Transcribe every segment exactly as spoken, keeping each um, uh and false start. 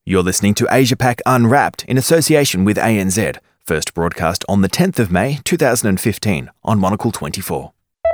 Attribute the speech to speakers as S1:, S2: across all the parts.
S1: You're listening to Asia Pac Unwrapped in association with A N Z, first broadcast on the tenth of May two thousand fifteen on Monocle twenty-four.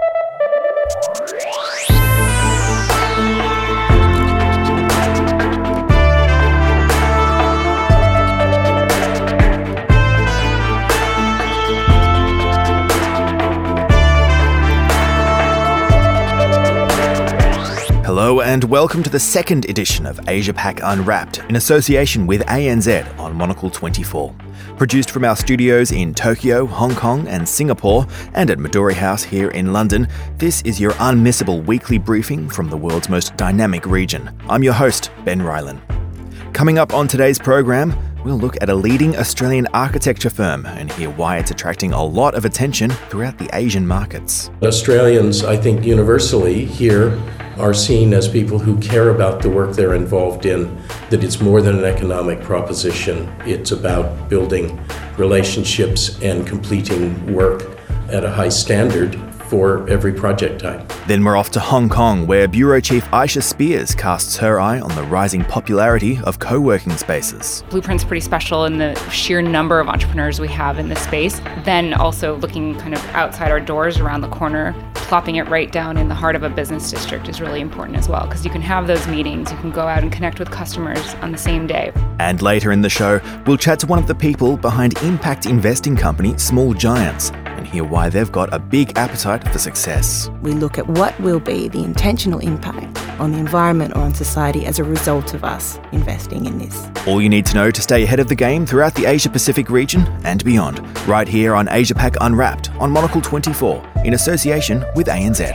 S1: Hello and welcome to the second edition of Asia Pac Unwrapped in association with A N Z on Monocle twenty-four. Produced from our studios in Tokyo, Hong Kong and Singapore and at Midori House here in London, this is your unmissable weekly briefing from the world's most dynamic region. I'm your host, Ben Rylan. Coming up on today's program, we'll look at a leading Australian architecture firm and hear why it's attracting a lot of attention throughout the Asian markets.
S2: Australians, I think universally here, are seen as people who care about the work they're involved in, that it's more than an economic proposition. It's about building relationships and completing work at a high standard for every project type.
S1: Then we're off to Hong Kong, where Bureau Chief Aisha Spears casts her eye on the rising popularity of co-working spaces.
S3: Blueprint's pretty special in the sheer number of entrepreneurs we have in this space. Then also looking kind of outside our doors around the corner, plopping it right down in the heart of a business district is really important as well, because you can have those meetings, you can go out and connect with customers on the same day.
S1: And later in the show, we'll chat to one of the people behind impact investing company Small Giants and hear why they've got a big appetite for success.
S4: We look at what will be the intentional impact on the environment or on society as a result of us investing in this.
S1: All you need to know to stay ahead of the game throughout the Asia-Pacific region and beyond, right here on Asia Pac Unwrapped on Monocle twenty-four in association with A N Z.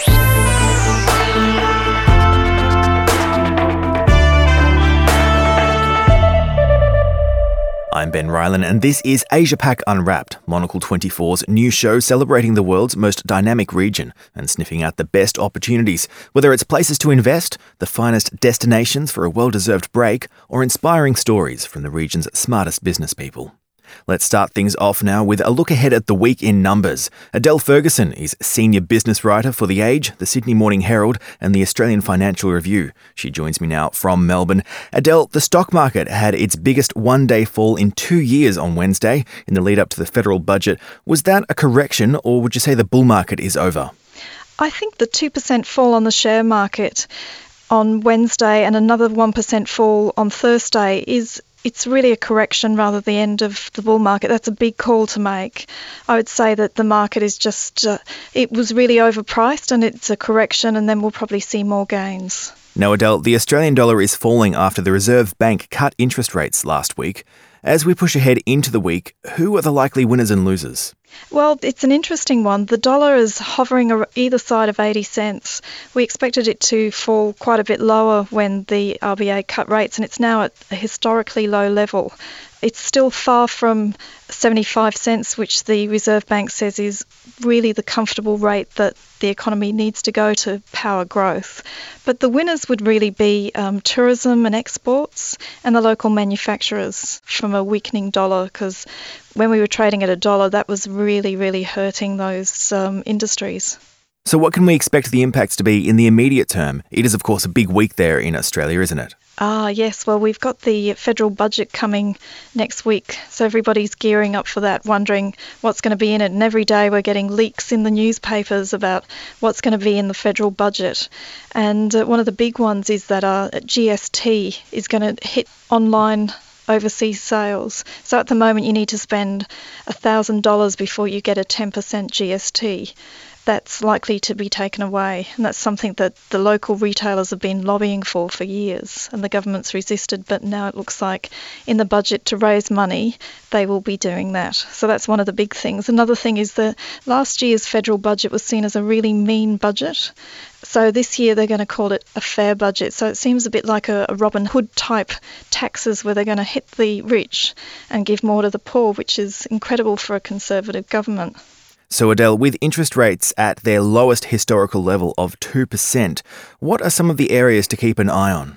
S1: I'm Ben Rylan and this is Asia Pac Unwrapped, Monocle twenty-four's new show celebrating the world's most dynamic region and sniffing out the best opportunities, whether it's places to invest, the finest destinations for a well-deserved break, or inspiring stories from the region's smartest business people. Let's start things off now with a look ahead at the week in numbers. Adele Ferguson is senior business writer for The Age, the Sydney Morning Herald and the Australian Financial Review. She joins me now from Melbourne. Adele, the stock market had its biggest one-day fall in two years on Wednesday in the lead up to the federal budget. Was that a correction, or would you say the bull market is over?
S5: I think the two percent fall on the share market on Wednesday and another one percent fall on Thursday is It's really a correction rather than the end of the bull market. That's a big call to make. I would say that the market is just, uh, it was really overpriced and it's a correction, and then we'll probably see more gains.
S1: Now, Adele, the Australian dollar is falling after the Reserve Bank cut interest rates last week. As we push ahead into the week, who are the likely winners and losers?
S5: Well, it's an interesting one. The dollar is hovering either side of eighty cents. We expected it to fall quite a bit lower when the R B A cut rates, and it's now at a historically low level. It's still far from seventy-five cents, which the Reserve Bank says is really the comfortable rate that the economy needs to go to power growth. But the winners would really be um, tourism and exports and the local manufacturers from a weakening dollar, because when we were trading at a dollar, that was really, really hurting those um, industries.
S1: So what can we expect the impacts to be in the immediate term? It is, of course, a big week there in Australia, isn't it?
S5: Ah, yes. Well, we've got the federal budget coming next week, so everybody's gearing up for that, wondering what's going to be in it. And every day we're getting leaks in the newspapers about what's going to be in the federal budget. And uh, one of the big ones is that uh, G S T is going to hit online overseas sales. So at the moment you need to spend one thousand dollars before you get a ten percent G S T. That's likely to be taken away, and that's something that the local retailers have been lobbying for for years, and the government's resisted, but now it looks like in the budget to raise money they will be doing that. So that's one of the big things. Another thing is that last year's federal budget was seen as a really mean budget, so this year they're going to call it a fair budget. So it seems a bit like a, a Robin Hood type taxes where they're going to hit the rich and give more to the poor, which is incredible for a Conservative government.
S1: So Adele, with interest rates at their lowest historical level of two percent, what are some of the areas to keep an eye on?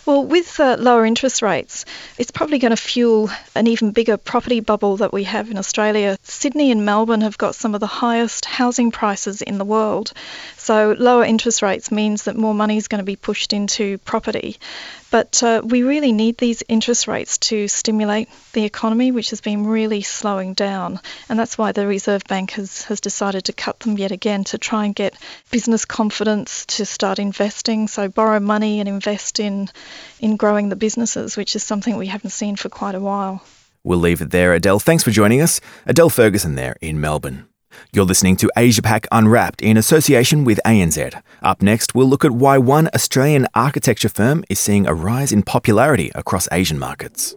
S5: Well, with uh, lower interest rates, it's probably going to fuel an even bigger property bubble that we have in Australia. Sydney and Melbourne have got some of the highest housing prices in the world. So lower interest rates means that more money is going to be pushed into property. But uh, we really need these interest rates to stimulate the economy, which has been really slowing down. And that's why the Reserve Bank has, has decided to cut them yet again, to try and get business confidence to start investing. So borrow money and invest in, in growing the businesses, which is something we haven't seen for quite a while.
S1: We'll leave it there, Adele. Thanks for joining us. Adele Ferguson there in Melbourne. You're listening to Asia Pac Unwrapped in association with A N Z. Up next, we'll look at why one Australian architecture firm is seeing a rise in popularity across Asian markets.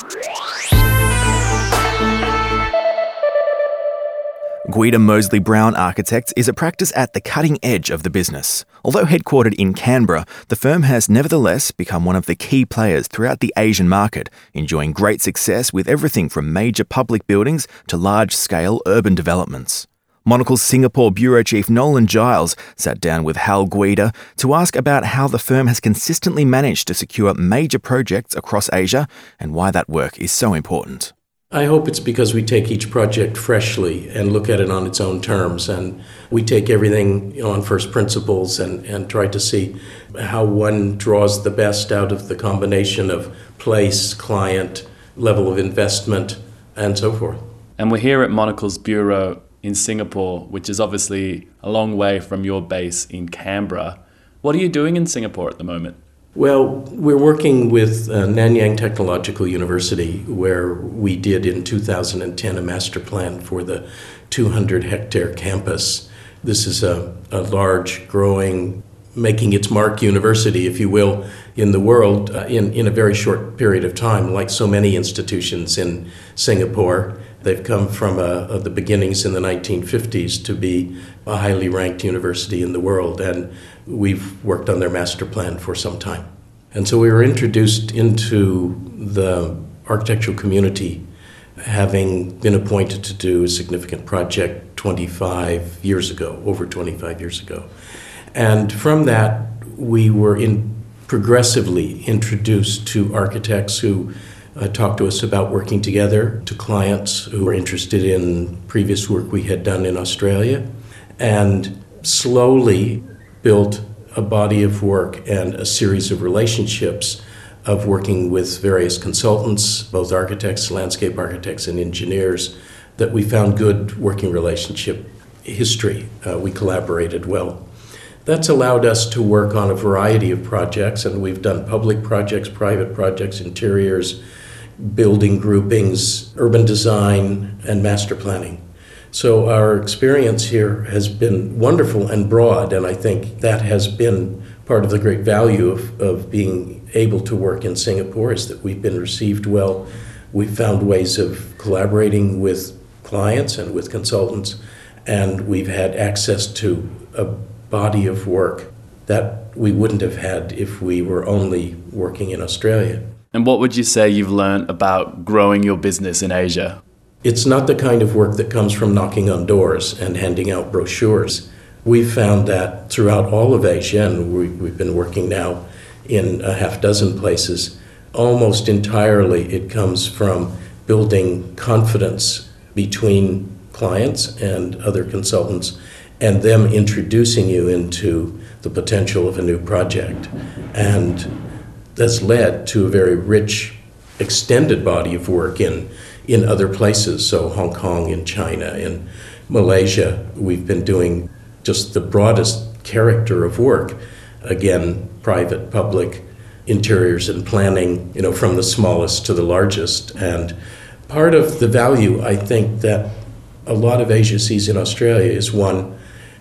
S1: Guida Mosley Brown Architects is a practice at the cutting edge of the business. Although headquartered in Canberra, the firm has nevertheless become one of the key players throughout the Asian market, enjoying great success with everything from major public buildings to large-scale urban developments. Monocle's Singapore Bureau Chief Nolan Giles sat down with Hal Guida to ask about how the firm has consistently managed to secure major projects across Asia and why that work is so important.
S2: I hope it's because we take each project freshly and look at it on its own terms, and we take everything on first principles and, and try to see how one draws the best out of the combination of place, client, level of investment, and so forth.
S6: And we're here at Monocle's Bureau in Singapore, which is obviously a long way from your base in Canberra. What are you doing in Singapore at the moment?
S2: Well, we're working with uh, Nanyang Technological University, where we did in two thousand ten a master plan for the two hundred hectare campus. This is a, a large, growing, making its mark university, if you will, in the world uh, in, in a very short period of time, like so many institutions in Singapore. They've come from uh, the beginnings in the nineteen fifties to be a highly ranked university in the world, and we've worked on their master plan for some time. And so we were introduced into the architectural community, having been appointed to do a significant project twenty-five years ago, over twenty-five years ago. And from that, we were in progressively introduced to architects who Uh, talked to us about working together, to clients who were interested in previous work we had done in Australia, and slowly built a body of work and a series of relationships of working with various consultants, both architects, landscape architects, and engineers, that we found good working relationship history. Uh, we collaborated well. That's allowed us to work on a variety of projects, and we've done public projects, private projects, interiors, building groupings, urban design, and master planning. So our experience here has been wonderful and broad, and I think that has been part of the great value of, of being able to work in Singapore, is that we've been received well. We've found ways of collaborating with clients and with consultants, and we've had access to a body of work that we wouldn't have had if we were only working in Australia.
S6: And what would you say you've learned about growing your business in Asia?
S2: It's not the kind of work that comes from knocking on doors and handing out brochures. We've found that throughout all of Asia, and we, we've been working now in a half dozen places, almost entirely it comes from building confidence between clients and other consultants, and them introducing you into the potential of a new project. And that's led to a very rich, extended body of work in, in other places. So Hong Kong, in China, in Malaysia, we've been doing just the broadest character of work. Again, private, public, interiors and planning, you know, from the smallest to the largest. And part of the value, I think, that a lot of Asia sees in Australia is one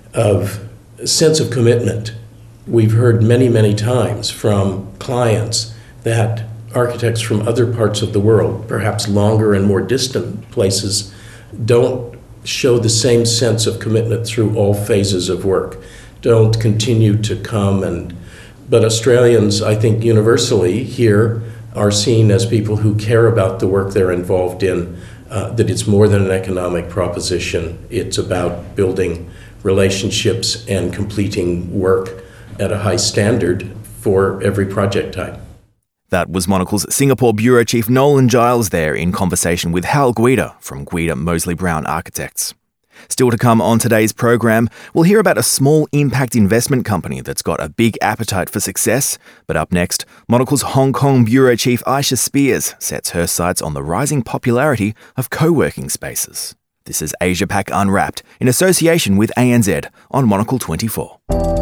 S2: of a sense of commitment. We've heard many, many times from clients that architects from other parts of the world, perhaps longer and more distant places, don't show the same sense of commitment through all phases of work, don't continue to come. And but Australians, I think universally here, are seen as people who care about the work they're involved in, uh, that it's more than an economic proposition. It's about building relationships and completing work at a high standard for every project type.
S1: That was Monocle's Singapore Bureau Chief Nolan Giles there in conversation with Hal Guida from Guida Moseley Brown Architects. Still to come on today's program, we'll hear about a small impact investment company that's got a big appetite for success. But up next, Monocle's Hong Kong Bureau Chief Aisha Spears sets her sights on the rising popularity of co-working spaces. This is Asia Pac Unwrapped in association with A N Z on Monocle twenty-four.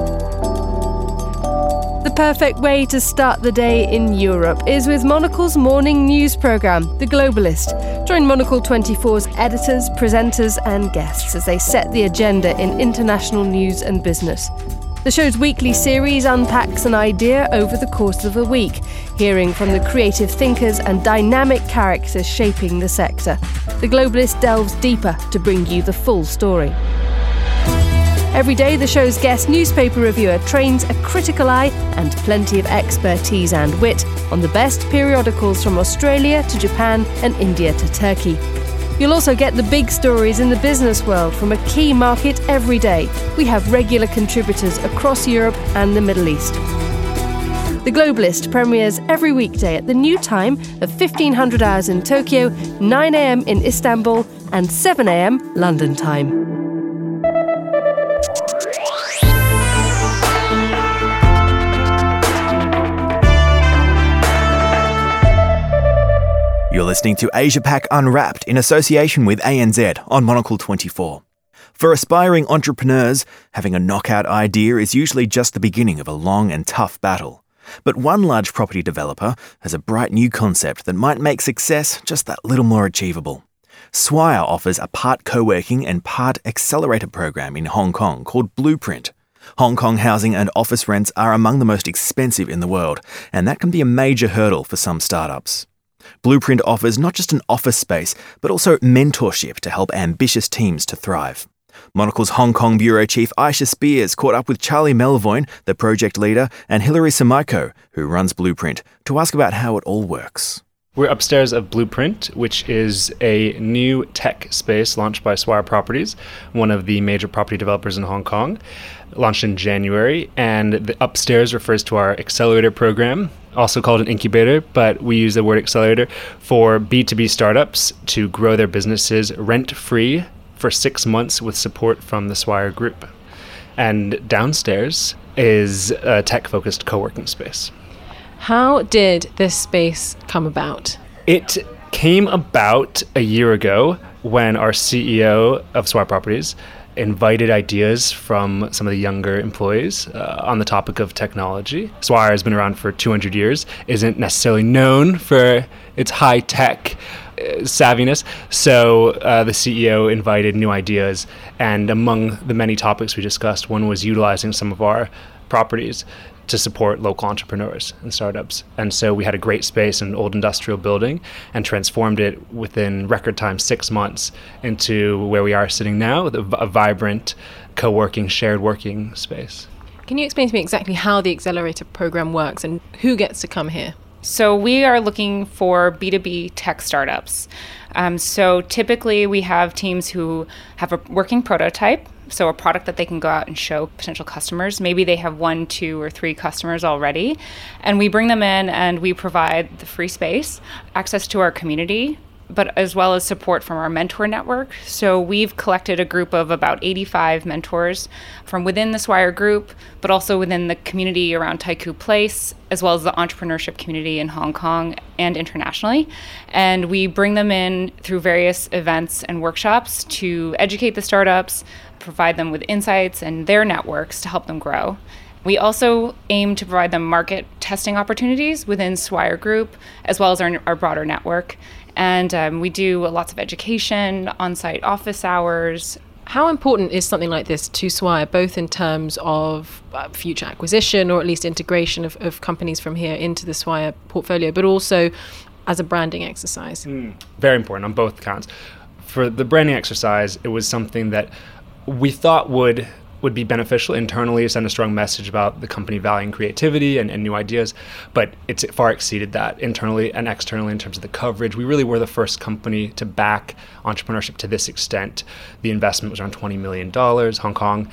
S7: The perfect way to start the day in Europe is with Monocle's morning news programme, The Globalist. Join Monocle twenty-four's editors, presenters and guests as they set the agenda in international news and business. The show's weekly series unpacks an idea over the course of a week, hearing from the creative thinkers and dynamic characters shaping the sector. The Globalist delves deeper to bring you the full story. Every day, the show's guest newspaper reviewer trains a critical eye and plenty of expertise and wit on the best periodicals from Australia to Japan and India to Turkey. You'll also get the big stories in the business world from a key market every day. We have regular contributors across Europe and the Middle East. The Globalist premieres every weekday at the new time of fifteen hundred hours in Tokyo, nine a.m. in Istanbul and seven a.m. London time.
S1: You're listening to Asia Pac Unwrapped in association with A N Z on Monocle twenty-four. For aspiring entrepreneurs, having a knockout idea is usually just the beginning of a long and tough battle. But one large property developer has a bright new concept that might make success just that little more achievable. Swire offers a part co-working and part accelerator program in Hong Kong called Blueprint. Hong Kong housing and office rents are among the most expensive in the world, and that can be a major hurdle for some startups. Blueprint offers not just an office space, but also mentorship to help ambitious teams to thrive. Monocle's Hong Kong Bureau Chief Aisha Spears caught up with Charlie Melvoin, the project leader, and Hilary Samaiko, who runs Blueprint, to ask about how it all works.
S8: We're upstairs of Blueprint, which is a new tech space launched by Swire Properties, one of the major property developers in Hong Kong, launched in January. And the upstairs refers to our accelerator program, also called an incubator, but we use the word accelerator for B two B startups to grow their businesses rent-free for six months with support from the Swire Group. And downstairs is a tech-focused co-working space.
S9: How did this space come about?
S8: It came about a year ago when our C E O of Swire Properties invited ideas from some of the younger employees uh, on the topic of technology. Swire has been around for two hundred years, isn't necessarily known for its high-tech uh, savviness. So uh, the C E O invited new ideas, and among the many topics we discussed, one was utilizing some of our properties to support local entrepreneurs and startups. And so we had a great space in an old industrial building and transformed it within record time, six months, into where we are sitting now, with a, a vibrant co-working, shared working space.
S9: Can you explain to me exactly how the accelerator program works and who gets to come here?
S3: So we are looking for B two B tech startups. Um, so typically we have teams who have a working prototype, so a product that they can go out and show potential customers. Maybe they have one, two, or three customers already. And we bring them in and we provide the free space, access to our community, but as well as support from our mentor network. So we've collected a group of about eighty-five mentors from within the Swire Group, but also within the community around Taikoo Place, as well as the entrepreneurship community in Hong Kong and internationally. And we bring them in through various events and workshops to educate the startups, provide them with insights and their networks to help them grow. We also aim to provide them market testing opportunities within Swire Group, as well as our, our broader network. And um, we do lots of education, on-site office hours.
S9: How important is something like this to Swire, both in terms of uh, future acquisition or at least integration of, of companies from here into the Swire portfolio, but also as a branding exercise?
S8: Mm, very important on both counts. For the branding exercise, it was something that we thought would would be beneficial internally, send a strong message about the company valuing creativity and, and new ideas, but it's far exceeded that internally and externally in terms of the coverage. We really were the first company to back entrepreneurship to this extent. The investment was around twenty million dollars, Hong Kong.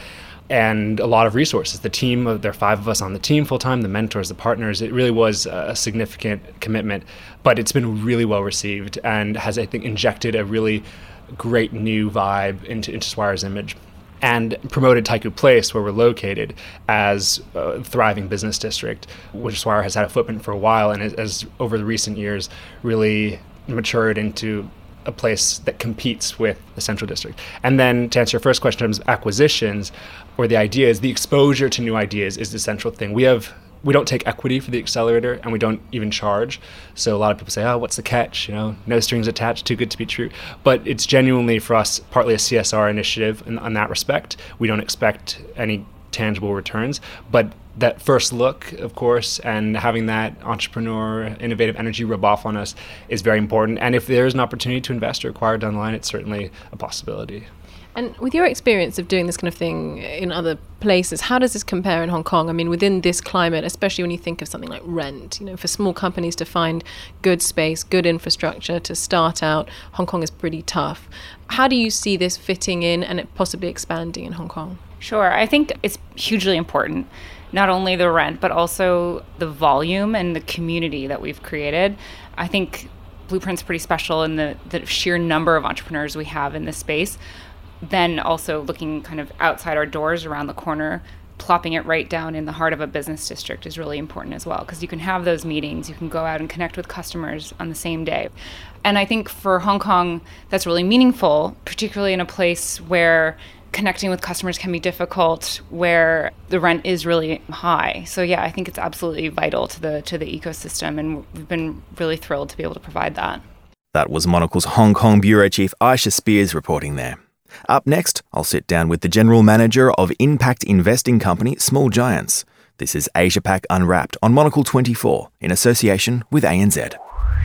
S8: and a lot of resources. The team, there are five of us on the team full-time, the mentors, the partners. It really was a significant commitment, but it's been really well received and has, I think, injected a really great new vibe into, into Swire's image, and promoted Taikoo Place, where we're located, as a thriving business district, which Swire has had a footprint for a while and has, over the recent years, really matured into a place that competes with the Central District. And then to answer your first question in terms of acquisitions or the ideas, the exposure to new ideas is the central thing. We have we don't take equity for the accelerator, and we don't even charge. So a lot of people say, oh, what's the catch? You know, no strings attached, too good to be true. But it's genuinely for us partly a C S R initiative in, in that respect. We don't expect any tangible returns, but that first look, of course, and having that entrepreneur, innovative energy rub off on us is very important. And if there is an opportunity to invest or acquire down the line, it's certainly a possibility.
S9: And with your experience of doing this kind of thing in other places, how does this compare in Hong Kong? I mean, within this climate, especially when you think of something like rent, you know, for small companies to find good space, good infrastructure to start out, Hong Kong is pretty tough. How do you see this fitting in and it possibly expanding in Hong Kong?
S3: Sure. I think it's hugely important, not only the rent, but also the volume and the community that we've created. I think Blueprint's pretty special in the, the sheer number of entrepreneurs we have in this space. Then also looking kind of outside our doors around the corner, plopping it right down in the heart of a business district is really important as well, because you can have those meetings, you can go out and connect with customers on the same day. And I think for Hong Kong, that's really meaningful, particularly in a place where connecting with customers can be difficult, where the rent is really high. So yeah, I think it's absolutely vital to the to the ecosystem, and we've been really thrilled to be able to provide that.
S1: That was Monocle's Hong Kong Bureau Chief Aisha Spears reporting there. Up next, I'll sit down with the General Manager of impact investing company Small Giants. This is Asia Pac Unwrapped on Monocle twenty-four in association with A N Z.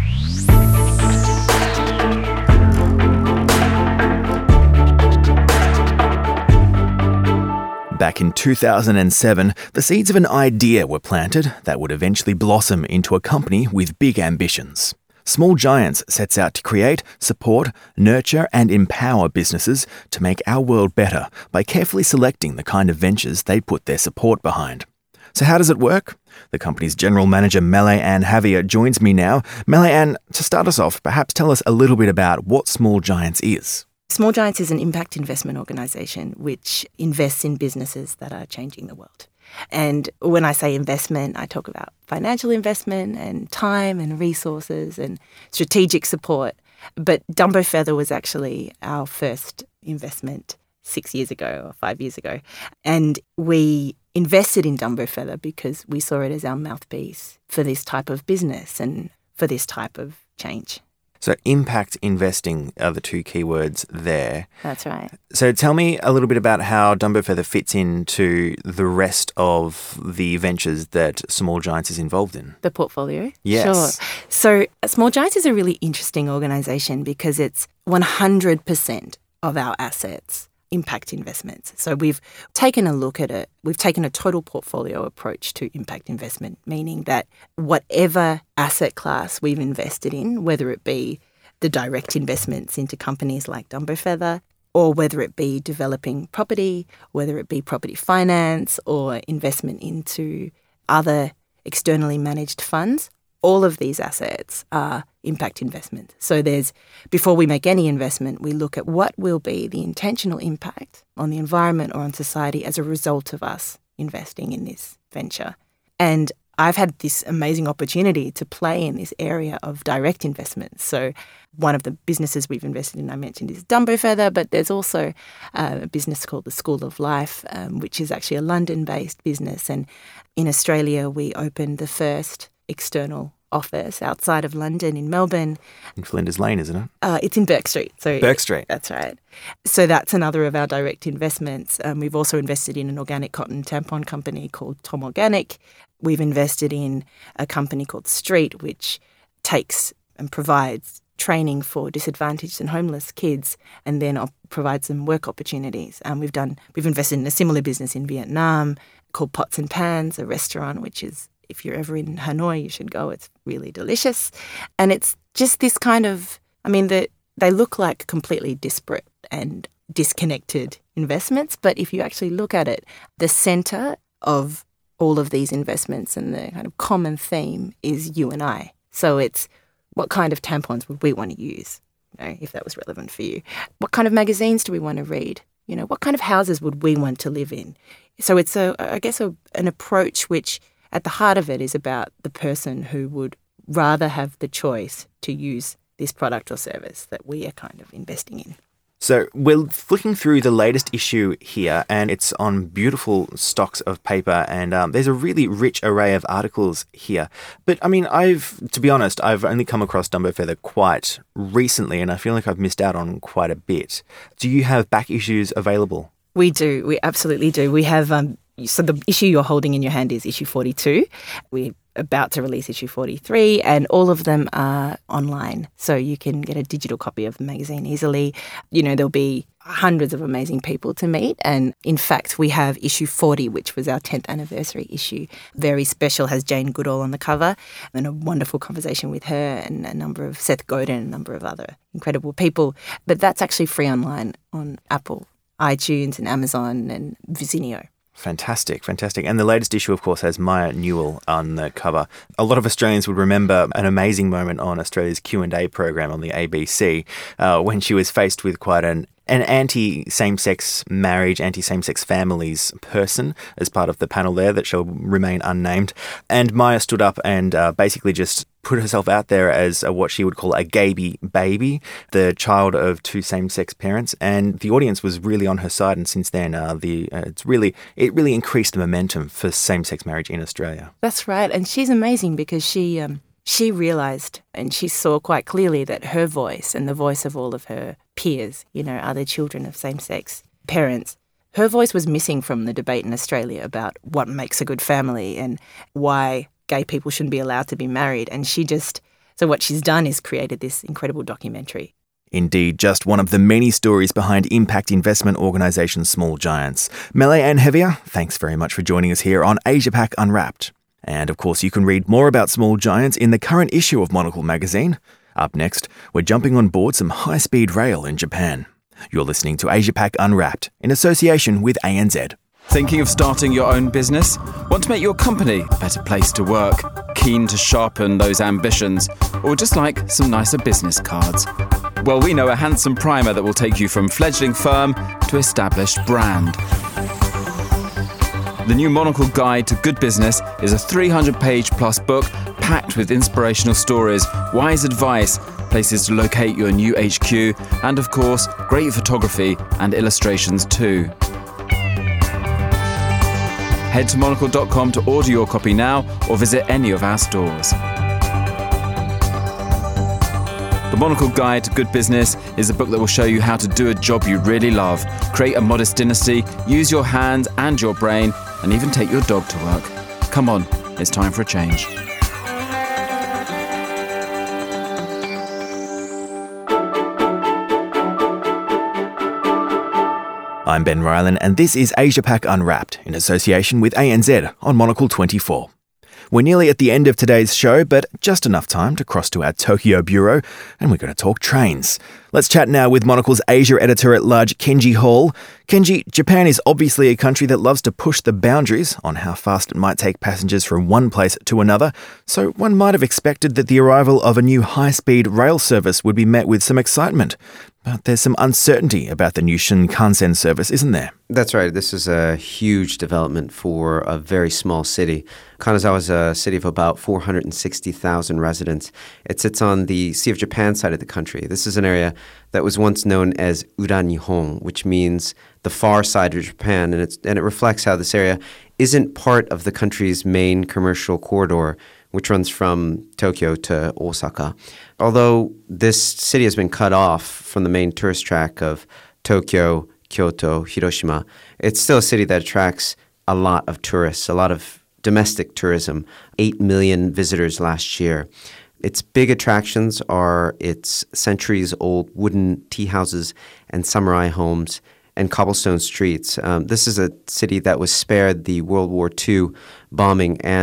S1: Back in two thousand seven, the seeds of an idea were planted that would eventually blossom into a company with big ambitions. Small Giants sets out to create, support, nurture and empower businesses to make our world better by carefully selecting the kind of ventures they put their support behind. So how does it work? The company's General Manager Melay-Ann Javier joins me now. Melay-Ann, to start us off, perhaps tell us a little bit about what Small Giants is.
S4: Small Giants is an impact investment organisation which invests in businesses that are changing the world. And when I say investment, I talk about financial investment and time and resources and strategic support. But Dumbo Feather was actually our first investment six years ago or five years ago. And we invested in Dumbo Feather because we saw it as our mouthpiece for this type of business and for this type of change.
S1: So impact investing are the two keywords there.
S4: That's right.
S1: So tell me a little bit about how Dumbo Feather fits into the rest of the ventures that Small Giants is involved in.
S4: The portfolio?
S1: Yes.
S4: Sure. So Small Giants is a really interesting organisation because it's one hundred percent of our assets impact investments. So we've taken a look at it. We've taken a total portfolio approach to impact investment, meaning that whatever asset class we've invested in, whether it be the direct investments into companies like Dumbo Feather, or whether it be developing property, whether it be property finance or investment into other externally managed funds, all of these assets are impact investment. So there's, before we make any investment, we look at what will be the intentional impact on the environment or on society as a result of us investing in this venture. And I've had this amazing opportunity to play in this area of direct investment. So one of the businesses we've invested in, I mentioned, is Dumbo Feather, but there's also uh, a business called the School of Life, um, which is actually a London-based business. And in Australia, we opened the first external office outside of London in Melbourne.
S1: In Flinders Lane, isn't it?
S4: Uh, it's in Burke Street. So
S1: Burke Street.
S4: That's right. So that's another of our direct investments. Um, we've also invested in an organic cotton tampon company called Tom Organic. We've invested in a company called Street, which takes and provides training for disadvantaged and homeless kids, and then op- provides them work opportunities. Um, we've done. We've invested in a similar business in Vietnam called Pots and Pans, a restaurant which is, if you're ever in Hanoi, you should go. It's really delicious. And it's just this kind of, I mean, the, they look like completely disparate and disconnected investments. But if you actually look at it, the centre of all of these investments and the kind of common theme is you and I. So it's what kind of tampons would we want to use, you know, if that was relevant for you? What kind of magazines do we want to read? You know, what kind of houses would we want to live in? So it's, a, I guess, a, an approach which at the heart of it is about the person who would rather have the choice to use this product or service that we are kind of investing in.
S1: So we're flicking through the latest issue here, and it's on beautiful stocks of paper, and um, there's a really rich array of articles here. But I mean, I've, to be honest, I've only come across Dumbo Feather quite recently, and I feel like I've missed out on quite a bit. Do you have back issues available?
S4: We do. We absolutely do. We have, um, so the issue you're holding in your hand is issue forty-two. We're about to release issue forty-three, and all of them are online. So you can get a digital copy of the magazine easily. You know, there'll be hundreds of amazing people to meet. And in fact, we have issue forty, which was our tenth anniversary issue. Very special, has Jane Goodall on the cover, and a wonderful conversation with her and a number of Seth Godin and a number of other incredible people. But that's actually free online on Apple, iTunes and Amazon and Vizinio.
S1: Fantastic, fantastic. And the latest issue, of course, has Maya Newell on the cover. A lot of Australians would remember an amazing moment on Australia's Q and A program on the A B C uh, when she was faced with quite an an anti-same-sex marriage, anti-same-sex families person as part of the panel there that shall remain unnamed. And Maya stood up and uh, basically just put herself out there as a, what she would call a gayby baby, the child of two same-sex parents. And the audience was really on her side. And since then, uh, the uh, it's really it really increased the momentum for same-sex marriage in Australia.
S4: That's right. And she's amazing because she... Um She realised and she saw quite clearly that her voice and the voice of all of her peers, you know, other children of same-sex parents, her voice was missing from the debate in Australia about what makes a good family and why gay people shouldn't be allowed to be married. And she just, so what she's done is created this incredible documentary.
S1: Indeed, just one of the many stories behind impact investment organisation Small Giants. Mele-Anne Heavier, thanks very much for joining us here on Asia Pac Unwrapped. And of course, you can read more about Small Giants in the current issue of Monocle magazine. Up next, we're jumping on board some high-speed rail in Japan. You're listening to Asia Pac Unwrapped in association with A N Z.
S10: Thinking of starting your own business? Want to make your company a better place to work? Keen to sharpen those ambitions? Or just like some nicer business cards? Well, we know a handsome primer that will take you from fledgling firm to established brand. The new Monocle Guide to Good Business is a three hundred page plus book packed with inspirational stories, wise advice, places to locate your new H Q, and of course, great photography and illustrations too. Head to monocle dot com to order your copy now or visit any of our stores. The Monocle Guide to Good Business is a book that will show you how to do a job you really love, create a modest dynasty, use your hands and your brain, and even take your dog to work. Come on, it's time for a change.
S1: I'm Ben Ryland, and this is Asia Pac Unwrapped in association with A N Z on Monocle twenty-four. We're nearly at the end of today's show, but just enough time to cross to our Tokyo bureau, and we're going to talk trains. Let's chat now with Monocle's Asia editor-at-large, Kenji Hall. Kenji, Japan is obviously a country that loves to push the boundaries on how fast it might take passengers from one place to another, so one might have expected that the arrival of a new high-speed rail service would be met with some excitement. But there's some uncertainty about the new Shinkansen service, isn't there?
S11: That's right. This is a huge development for a very small city. Kanazawa is a city of about four hundred sixty thousand residents. It sits on the Sea of Japan side of the country. This is an area that was once known as Ura Nihon, which means the far side of Japan, and, it's, and it reflects how this area isn't part of the country's main commercial corridor, which runs from Tokyo to Osaka. Although this city has been cut off from the main tourist track of Tokyo, Kyoto, Hiroshima, it's still a city that attracts a lot of tourists, a lot of domestic tourism, eight million visitors last year. Its big attractions are its centuries-old wooden tea houses and samurai homes and cobblestone streets. Um, this is a city that was spared the World War Two bombing, and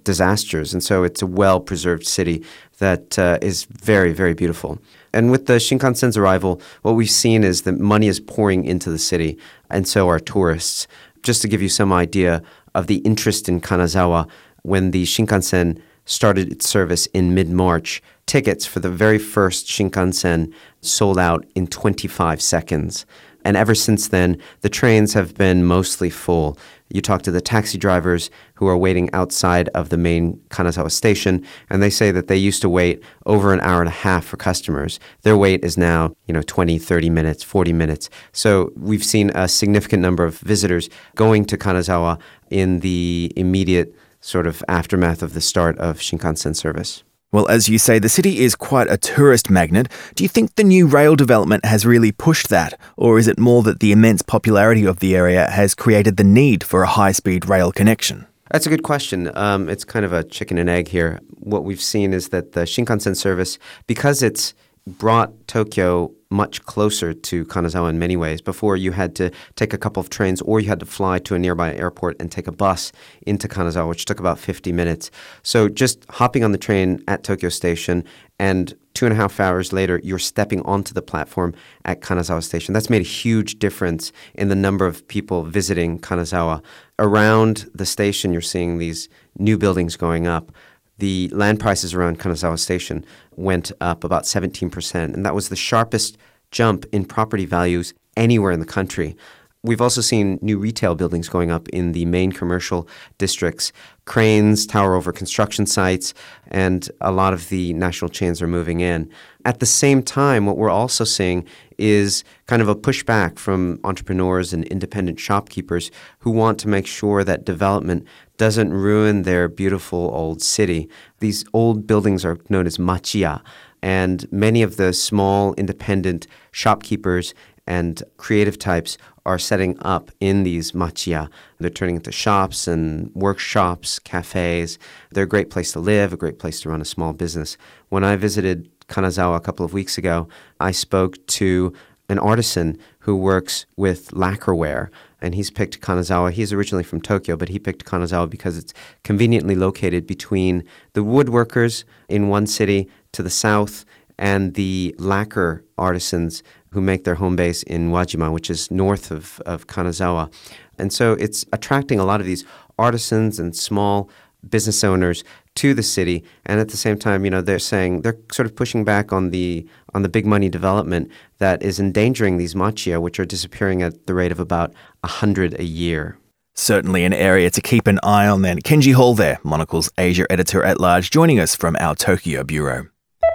S11: disasters. And so it's a well-preserved city that uh, is very, very beautiful. And with the Shinkansen's arrival, what we've seen is that money is pouring into the city, and so are tourists. Just to give you some idea of the interest in Kanazawa, when the Shinkansen started its service in mid-March, tickets for the very first Shinkansen sold out in twenty-five seconds. And ever since then, the trains have been mostly full. You talk to the taxi drivers who are waiting outside of the main Kanazawa station, and they say that they used to wait over an hour and a half for customers. Their wait is now, you know, twenty, thirty minutes, forty minutes. So we've seen a significant number of visitors going to Kanazawa in the immediate sort of aftermath of the start of Shinkansen service.
S1: Well, as you say, the city is quite a tourist magnet. Do you think the new rail development has really pushed that? Or is it more that the immense popularity of the area has created the need for a high-speed rail connection?
S11: That's a good question. Um, it's kind of a chicken and egg here. What we've seen is that the Shinkansen service, because it's brought Tokyo much closer to Kanazawa in many ways. Before, you had to take a couple of trains or you had to fly to a nearby airport and take a bus into Kanazawa, which took about fifty minutes. So just hopping on the train at Tokyo Station and two and a half hours later, you're stepping onto the platform at Kanazawa Station. That's made a huge difference in the number of people visiting Kanazawa. Around the station, you're seeing these new buildings going up. The land prices around Kanazawa Station went up about seventeen percent, and that was the sharpest jump in property values anywhere in the country. We've also seen new retail buildings going up in the main commercial districts, cranes tower over construction sites, and a lot of the national chains are moving in. At the same time, what we're also seeing is kind of a pushback from entrepreneurs and independent shopkeepers who want to make sure that development doesn't ruin their beautiful old city. These old buildings are known as machiya, and many of the small independent shopkeepers and creative types are setting up in these machiya. They're turning into shops and workshops, cafes. They're a great place to live, a great place to run a small business. When I visited Kanazawa a couple of weeks ago, I spoke to an artisan who works with lacquerware, and he's picked Kanazawa. He's originally from Tokyo, but he picked Kanazawa because it's conveniently located between the woodworkers in one city to the south and the lacquer artisans who make their home base in Wajima, which is north of, of Kanazawa. And so it's attracting a lot of these artisans and small business owners to the city, and at the same time, you know, they're saying they're sort of pushing back on the on the big money development that is endangering these machiya, which are disappearing at the rate of about a hundred a year.
S1: Certainly an area to keep an eye on then. Kenji Hall there, Monocle's Asia editor-at-large, joining us from our Tokyo bureau.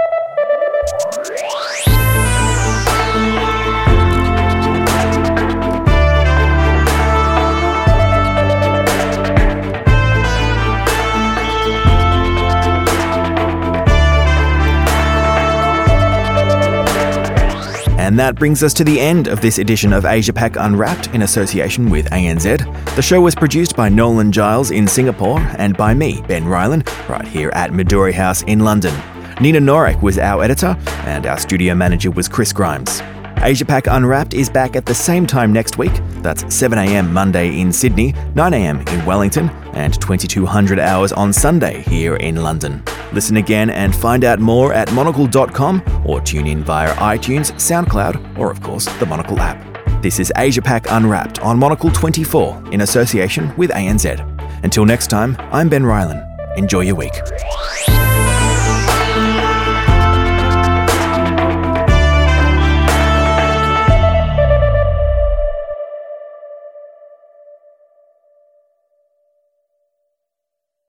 S1: And that brings us to the end of this edition of Asia Pac Unwrapped in association with A N Z. The show was produced by Nolan Giles in Singapore and by me, Ben Ryland, right here at Midori House in London. Nina Norek was our editor and our studio manager was Chris Grimes. Asia Pac Unwrapped is back at the same time next week. That's seven a.m. Monday in Sydney, nine a.m. in Wellington, and twenty-two hundred hours on Sunday here in London. Listen again and find out more at monocle dot com or tune in via iTunes, SoundCloud, or of course the Monocle app. This is Asia Pac Unwrapped on Monocle twenty-four in association with A N Z. Until next time, I'm Ben Ryland. Enjoy your week.